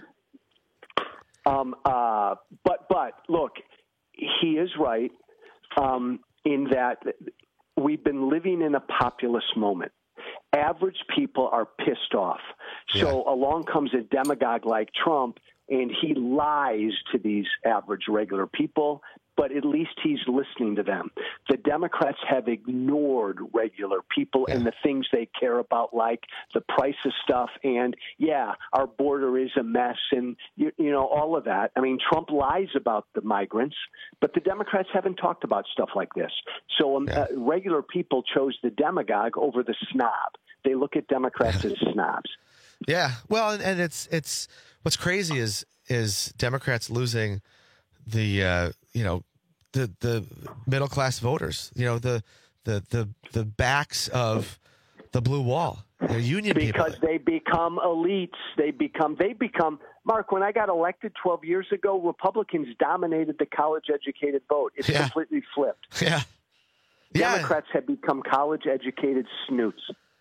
Um, uh, but but look. He is right um, in that we've been living in a populist moment. Average people are pissed off. So yeah. along comes a demagogue like Trump, and he lies to these average, regular people, but at least he's listening to them. The Democrats have ignored regular people yeah. and the things they care about, like the price of stuff and, yeah, our border is a mess and, you, you know, all of that. I mean, Trump lies about the migrants, but the Democrats haven't talked about stuff like this. So um, yeah. uh, regular people chose the demagogue over the snob. They look at Democrats as snobs. Yeah, well, and, and it's it's what's crazy is is Democrats losing the uh, you know the the middle class voters, you know the the the the backs of the blue wall, the union because people. they become elites. They become they become Mark. When I got elected twelve years ago, Republicans dominated the college educated vote. It's yeah. completely flipped. Yeah, Democrats yeah. have become college educated snoots.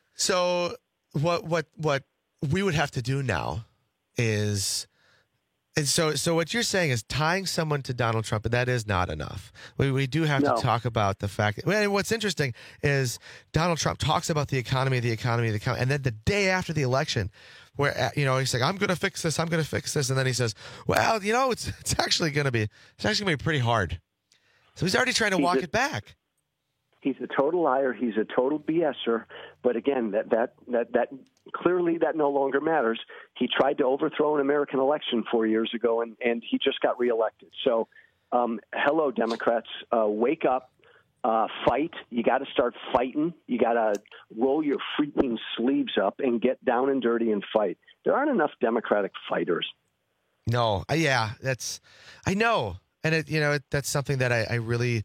So what what what we would have to do now is, and so so what you're saying is tying someone to Donald Trump, and that is not enough. We we do have no. to talk about the fact. And what's interesting is Donald Trump talks about the economy, the economy, the economy, and then the day after the election, where you know he's like, "I'm going to fix this, I'm going to fix this," and then he says, "Well, you know, it's it's actually going to be it's actually going to be pretty hard." So he's already trying to he's walk a, it back. He's a total liar. He's a total BSer. But again, that that that that clearly that no longer matters. He tried to overthrow an American election four years ago, and, and he just got reelected. So, um, hello, Democrats, uh, wake up, uh, fight. You got to start fighting. You got to roll your freaking sleeves up and get down and dirty and fight. There aren't enough Democratic fighters. No, uh, yeah, that's I know, and it, you know it, that's something that I, I really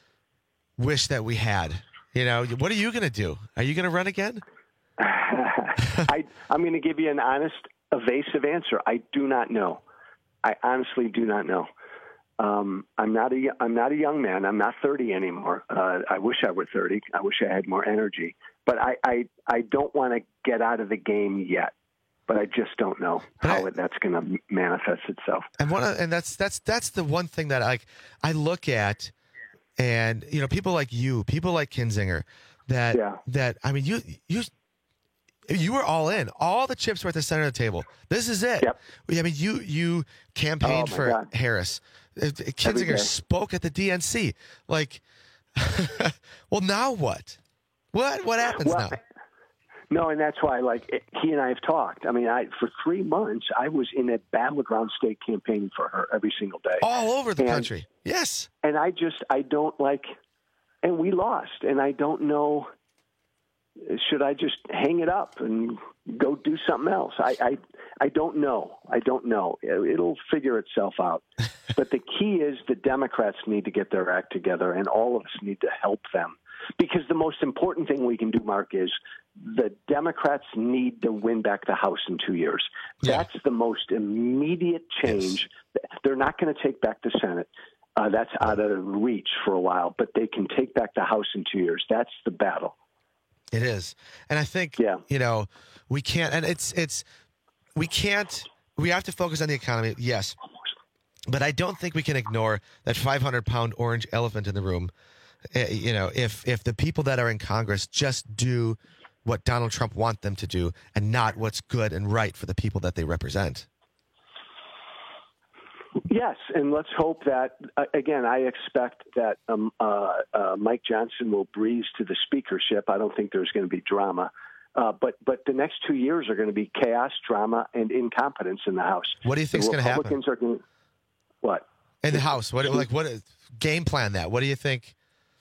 wish that we had. You know, what are you going to do? Are you going to run again? I, I'm going to give you an honest, evasive answer. I do not know. I honestly do not know. Um, I'm not a I'm not a young man. I'm not thirty anymore. Uh, I wish I were thirty. I wish I had more energy. But I I, I don't want to get out of the game yet. but I just don't know how I, that's going to manifest itself. And one, and that's that's that's the one thing that I I look at, and you know, people like you, people like Kinzinger, that yeah. that I mean, you you. You were all in. All the chips were at the center of the table. This is it. Yep. I mean, you you campaigned oh for God. Harris. Kinzinger spoke at the D N C. Like, well, now what? What what happens well, now? No, and that's why, like, it, he and I have talked. I mean, I for three months, I was in a battleground state campaigning for her every single day. All over the and, country. Yes. And I just, I don't like, and we lost, and I don't know. Should I just hang it up and go do something else? I, I, I don't know. I don't know. It'll figure itself out. But the key is the Democrats need to get their act together, and all of us need to help them. Because the most important thing we can do, Mark, is the Democrats need to win back the House in two years. Yeah. That's the most immediate change. Yes. They're not going to take back the Senate. Uh, that's out of reach for a while, but they can take back the House in two years. That's the battle. It is. And I think, yeah. you know, we can't, and it's, it's, we can't, we have to focus on the economy, yes. But I don't think we can ignore that five hundred pound orange elephant in the room. Uh, you know, if, if the people that are in Congress just do what Donald Trump wants them to do and not what's good and right for the people that they represent. Yes, and let's hope that, uh, again, I expect that um, uh, uh, Mike Johnson will breeze to the speakership. I don't think there's going to be drama. Uh, but but the next two years are going to be chaos, drama, and incompetence in the House. What do you think is going to happen? Republicans are going to, what? In the House, what like what game plan that? What do you think?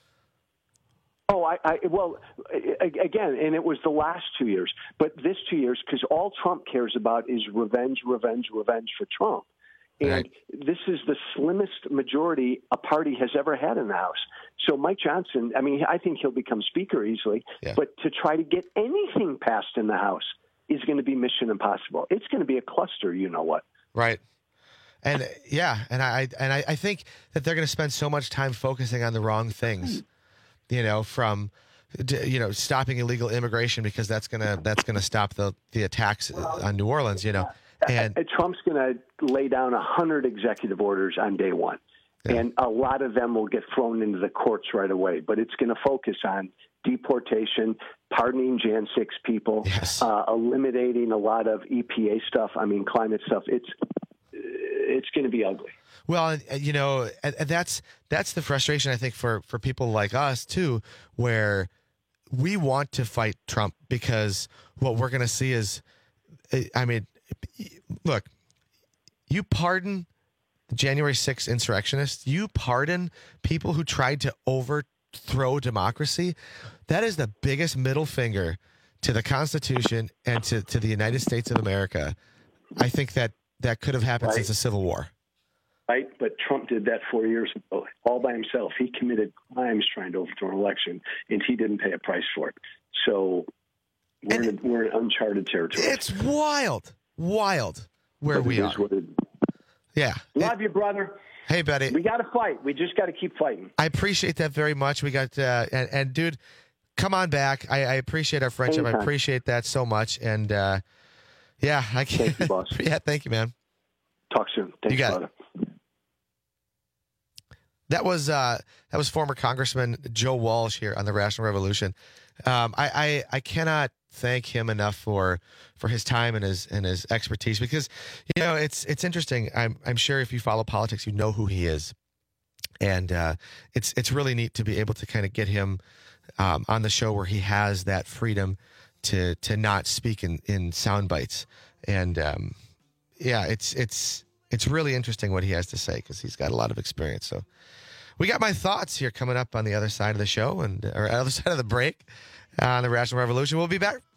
Oh, I, I well, again, and it was the last two years, but this two years, because all Trump cares about is revenge, revenge, revenge for Trump. And right. This is the slimmest majority a party has ever had in the House. So Mike Johnson, I mean, I think he'll become Speaker easily, yeah. but to try to get anything passed in the House is going to be mission impossible. It's going to be a cluster, you know what? Right. And yeah, and I and I, I think that they're going to spend so much time focusing on the wrong things, you know, from you know stopping illegal immigration because that's gonna that's gonna stop the the attacks on New Orleans, you know. And Trump's going to lay down a hundred executive orders on day one, yeah. and a lot of them will get thrown into the courts right away. But it's going to focus on deportation, pardoning Jan six people, yes. uh, eliminating a lot of E P A stuff. I mean, climate stuff. It's it's going to be ugly. Well, you know, and that's that's the frustration I think for for people like us too, where we want to fight Trump because what we're going to see is, I mean. Look, you pardon the January sixth insurrectionists, you pardon people who tried to overthrow democracy. That is the biggest middle finger to the Constitution and to, to the United States of America. I think that that could have happened right. since the Civil War. Right, but Trump did that four years ago, all by himself. He committed crimes trying to overthrow an election, and he didn't pay a price for it. So we're, in, we're in uncharted territory. It's wild. Wild where but we are. It, yeah. Love it, you, brother. Hey, buddy. We got to fight. We just got to keep fighting. I appreciate that very much. We got, uh, and, and dude, come on back. I, I appreciate our friendship. Anytime. I appreciate that so much. And uh, yeah, I can't. Thank you, boss. Yeah, thank you, man. Talk soon. Thanks, you got brother. It. That was uh, that was former Congressman Joe Walsh here on the Rational Revolution. Um, I, I I cannot thank him enough for for his time and his and his expertise because you know it's it's interesting. I'm I'm sure if you follow politics, you know who he is, and uh, it's it's really neat to be able to kind of get him um, on the show where he has that freedom to to not speak in in sound bites. And um, yeah, it's it's it's really interesting what he has to say because he's got a lot of experience. So we got my thoughts here coming up on the other side of the show and or other side of the break. On the Rational Revolution. We'll be back.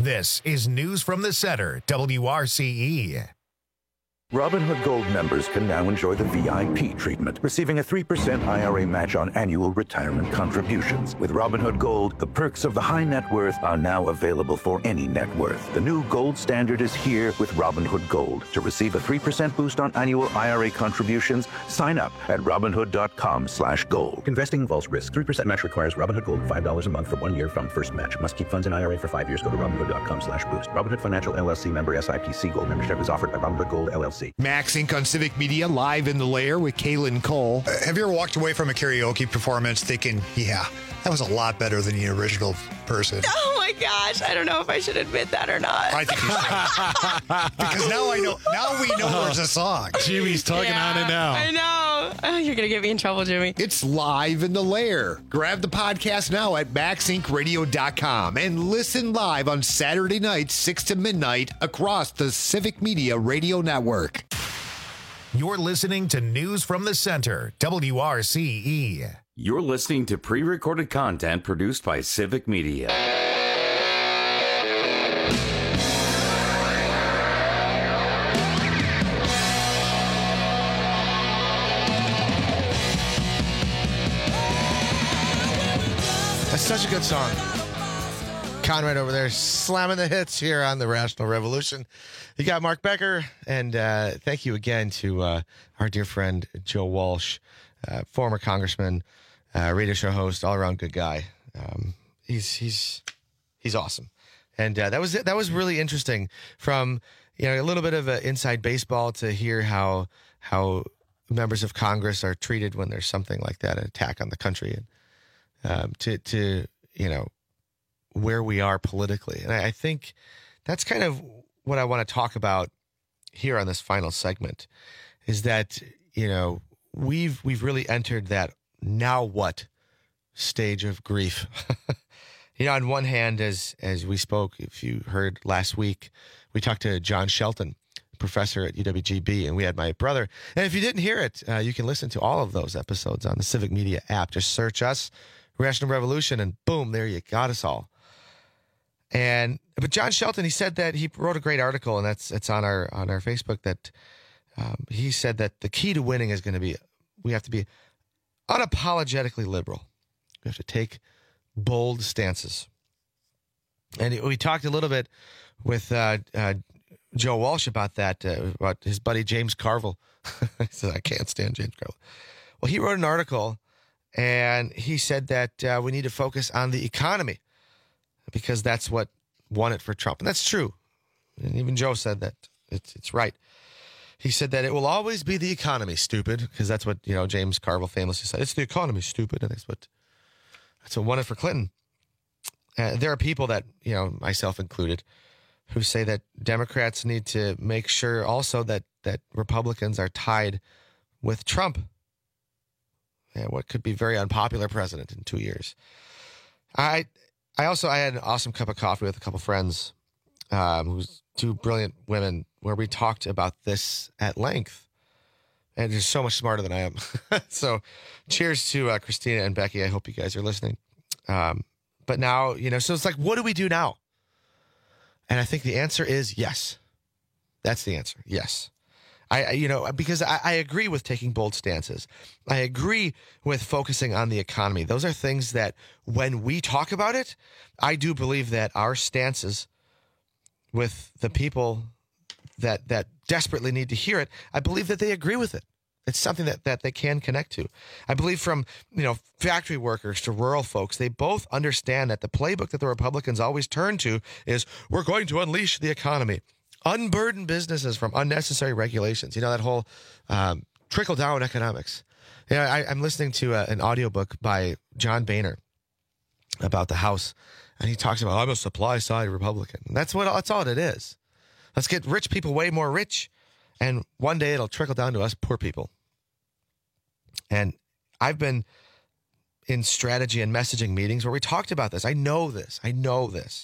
This is News from the Center, W R C E. Robinhood Gold members can now enjoy the V I P treatment, receiving a three percent I R A match on annual retirement contributions. With Robinhood Gold, the perks of the high net worth are now available for any net worth. The new gold standard is here with Robinhood Gold. To receive a three percent boost on annual I R A contributions, sign up at Robinhood.com slash gold. Investing involves risk. three percent match requires Robinhood Gold five dollars a month for one year from first match. Must keep funds in I R A for five years. Go to Robinhood.com slash boost. Robinhood Financial L L C member S I P C Gold membership is offered by Robinhood Gold L L C. Max Incorporated on Civic Media, live in the lair with Kaylin Cole. Uh, have you ever walked away from a karaoke performance thinking, yeah, that was a lot better than the original person? Oh my gosh, I don't know if I should admit that or not. I think you should. Because now I know, now we know there's a song. Jimmy's tugging Yeah, on it now. I know. Oh, you're going to get me in trouble, Jimmy. It's live in the lair. Grab the podcast now at max inc radio dot com and listen live on Saturday nights, six to midnight, across the Civic Media Radio Network. You're listening to News from the Center, W R C E. You're listening to pre-recorded content produced by Civic Media. That's such a good song. Conrad over there slamming the hits here on the Rational Revolution. You got Mark Becker, and uh, thank you again to uh, our dear friend Joe Walsh, uh, former congressman, uh, radio show host, all around good guy. Um, he's he's he's awesome, and uh, that was that was really interesting. From you know a little bit of uh, inside baseball to hear how how members of Congress are treated when there's something like that, an attack on the country, and um, to to you know. where we are politically. And I, I think that's kind of what I want to talk about here on this final segment is that, you know, we've, we've really entered that now what stage of grief. You know, on one hand, as, as we spoke, if you heard last week, we talked to John Shelton, professor at U W G B, and we had my brother. And if you didn't hear it, uh, you can listen to all of those episodes on the Civic Media app. Just search us, Rational Revolution, and boom, there you got us all. And but John Shelton, he said that he wrote a great article, and that's it's on our on our Facebook. That um, he said that the key to winning is going to be we have to be unapologetically liberal. We have to take bold stances. And we talked a little bit with uh, uh, Joe Walsh about that, uh, about his buddy James Carville. He said, I can't stand James Carville. Well, he wrote an article, and he said that uh, we need to focus on the economy, because that's what won it for Trump. And that's true. And even Joe said that. It's it's right. He said that it will always be the economy, stupid, because that's what, you know, James Carville famously said. It's the economy, stupid. And that's what, that's what won it for Clinton. Uh, there are people that, you know, myself included, who say that Democrats need to make sure also that, that Republicans are tied with Trump. Yeah, what could be very unpopular president in two years. I... I also I had an awesome cup of coffee with a couple friends, um, who's two brilliant women, where we talked about this at length, and they're so much smarter than I am. So, cheers to uh, Christina and Becky. I hope you guys are listening. Um, but now, you know, so it's like, what do we do now? And I think the answer is yes. That's the answer. Yes. I, you know, because I, I agree with taking bold stances. I agree with focusing on the economy. Those are things that when we talk about it, I do believe that our stances with the people that that desperately need to hear it, I believe that they agree with it. It's something that, that they can connect to. I believe from, you know, factory workers to rural folks, they both understand that the playbook that the Republicans always turn to is we're going to unleash the economy. Unburden businesses from unnecessary regulations. You know, that whole um, trickle-down economics. You know, I, I'm listening to a, an audiobook by John Boehner about the House, and he talks about, I'm a supply-side Republican. And that's what that's all it is. Let's get rich people way more rich, and one day it'll trickle down to us poor people. And I've been in strategy and messaging meetings where we talked about this. I know this. I know this.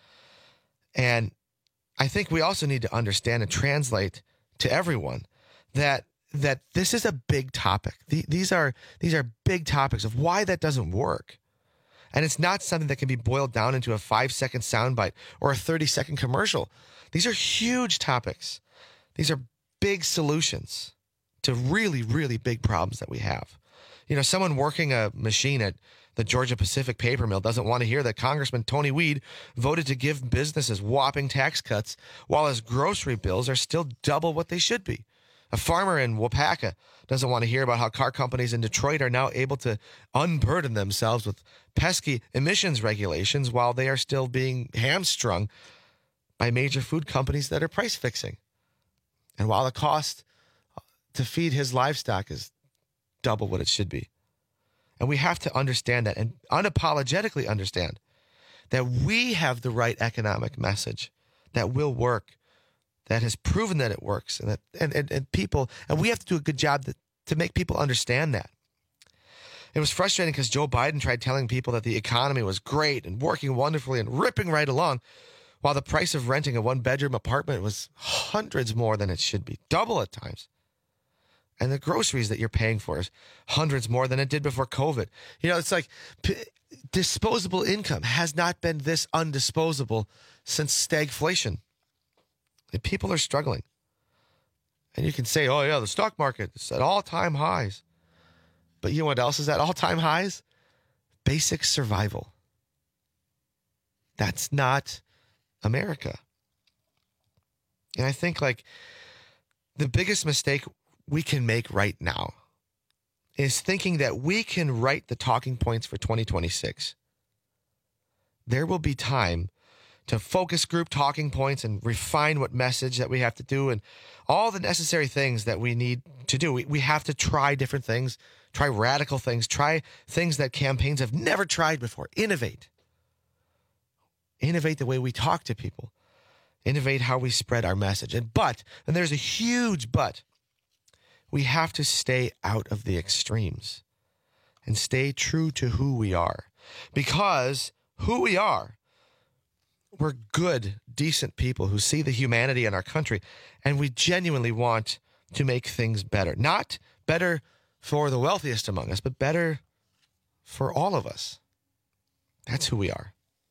And I think we also need to understand and translate to everyone that that this is a big topic. The, these are these are big topics of why that doesn't work. And it's not something that can be boiled down into a five-second soundbite or a thirty-second commercial. These are huge topics. These are big solutions to really, really big problems that we have. You know, someone working a machine at the Georgia Pacific paper mill doesn't want to hear that Congressman Tony Weed voted to give businesses whopping tax cuts while his grocery bills are still double what they should be. A farmer in Wapaka doesn't want to hear about how car companies in Detroit are now able to unburden themselves with pesky emissions regulations while they are still being hamstrung by major food companies that are price fixing. And while the cost to feed his livestock is double what it should be. And we have to understand that and unapologetically understand that we have the right economic message that will work, that has proven that it works, and that and, and, and people, and we have to do a good job to, to make people understand that. It was frustrating because Joe Biden tried telling people that the economy was great and working wonderfully and ripping right along, while the price of renting a one-bedroom apartment was hundreds more than it should be, double at times. And the groceries that you're paying for is hundreds more than it did before COVID. You know, it's like p- disposable income has not been this undisposable since stagflation. And people are struggling. And you can say, oh, yeah, the stock market is at all-time highs. But you know what else is at all-time highs? Basic survival. That's not America. And I think, like, the biggest mistake we can make right now is thinking that we can write the talking points for twenty twenty-six. There will be time to focus group talking points and refine what message that we have to do and all the necessary things that we need to do. We, we have to try different things, try radical things, try things that campaigns have never tried before. Innovate. Innovate the way we talk to people. Innovate how we spread our message. And but, and there's a huge but, we have to stay out of the extremes and stay true to who we are. Because who we are, we're good, decent people who see the humanity in our country, and we genuinely want to make things better. Not better for the wealthiest among us, but better for all of us. That's who we are.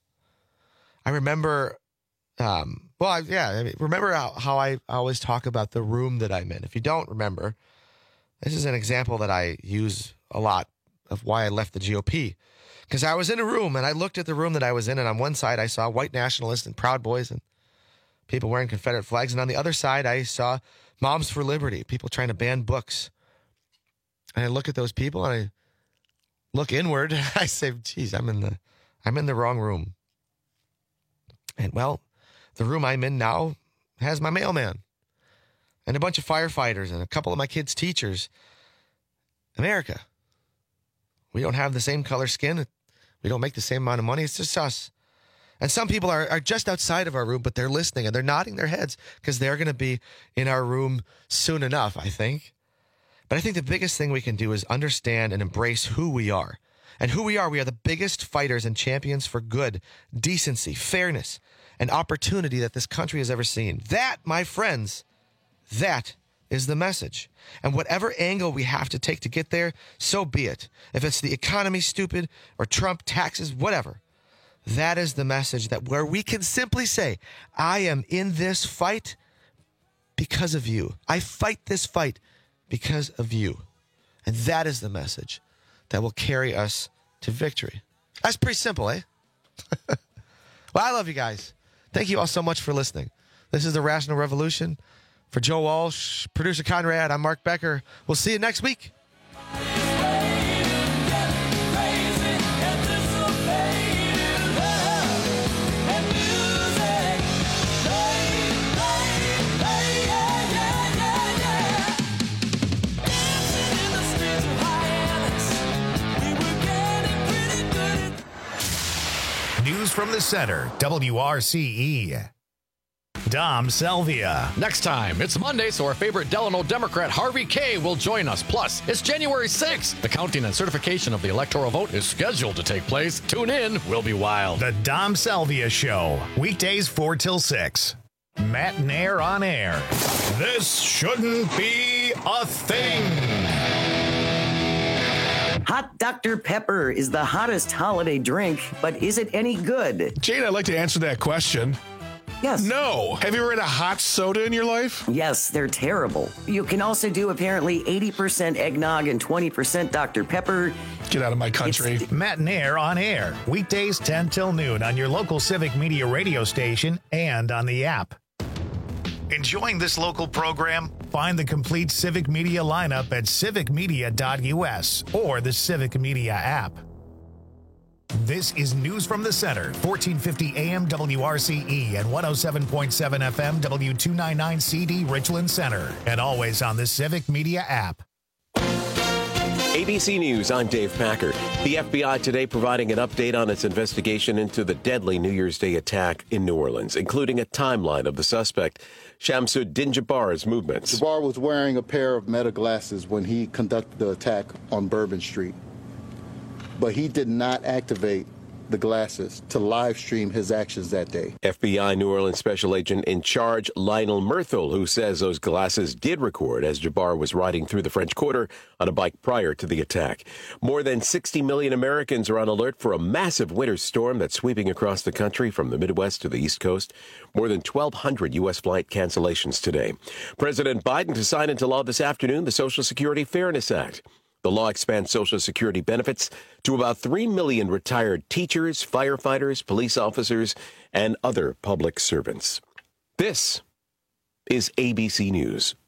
I remember, um, well, I, yeah, I mean, remember how, how I always talk about the room that I'm in. If you don't remember, this is an example that I use a lot of why I left the G O P. Because I was in a room, and I looked at the room that I was in, and on one side I saw white nationalists and Proud Boys and people wearing Confederate flags. And on the other side, I saw Moms for Liberty, people trying to ban books. And I look at those people, and I look inward, and I say, geez, I'm in the, I'm in the wrong room. And, well, the room I'm in now has my mailman and a bunch of firefighters and a couple of my kids' teachers. America. We don't have the same color skin. We don't make the same amount of money. It's just us. And some people are, are just outside of our room, but they're listening and they're nodding their heads because they're going to be in our room soon enough, I think. But I think the biggest thing we can do is understand and embrace who we are. And who we are, we are the biggest fighters and champions for good, decency, fairness, and opportunity that this country has ever seen. That, my friends, that is the message. And whatever angle we have to take to get there, so be it. If it's the economy stupid or Trump, taxes, whatever. That is the message that where we can simply say, I am in this fight because of you. I fight this fight because of you. And that is the message that will carry us to victory. That's pretty simple, eh? Well, I love you guys. Thank you all so much for listening. This is The Rational Revolution. For Joe Walsh, producer Conrad, I'm Mark Becker. We'll see you next week. News from the center, W R C E. Dom Salvia. Next time, it's Monday, so our favorite Delano Democrat Harvey Kaye will join us. Plus, it's January sixth. The counting and certification of the electoral vote is scheduled to take place. Tune in. We'll be wild. The Dom Salvia Show. Weekdays four till six. Matt Nair on air. This shouldn't be a thing. Hot Doctor Pepper is the hottest holiday drink, but is it any good? Jane, I'd like to answer that question. Yes. No. Have you ever had a hot soda in your life? Yes, they're terrible. You can also do apparently eighty percent eggnog and twenty percent Doctor Pepper. Get out of my country. It's- Matt and Air on air. Weekdays ten till noon on your local Civic Media radio station and on the app. Enjoying this local program? Find the complete Civic Media lineup at civic media dot u s or the Civic Media app. This is News from the Center, fourteen fifty A M W R C E and one oh seven point seven F M W two ninety-nine C D Richland Center, and always on the Civic Media app. A B C News, I'm Dave Packer. The F B I today providing an update on its investigation into the deadly New Year's Day attack in New Orleans, including a timeline of the suspect, Shamsuddin Jabbar's movements. Jabbar was wearing a pair of Meta glasses when he conducted the attack on Bourbon Street, but he did not activate the glasses to live stream his actions that day. F B I New Orleans Special Agent in charge, Lionel Murthel, who says those glasses did record as Jabbar was riding through the French Quarter on a bike prior to the attack. More than sixty million Americans are on alert for a massive winter storm that's sweeping across the country from the Midwest to the East Coast. More than twelve hundred U S flight cancellations today. President Biden to sign into law this afternoon the Social Security Fairness Act. The law expands Social Security benefits to about three million retired teachers, firefighters, police officers, and other public servants. This is A B C News.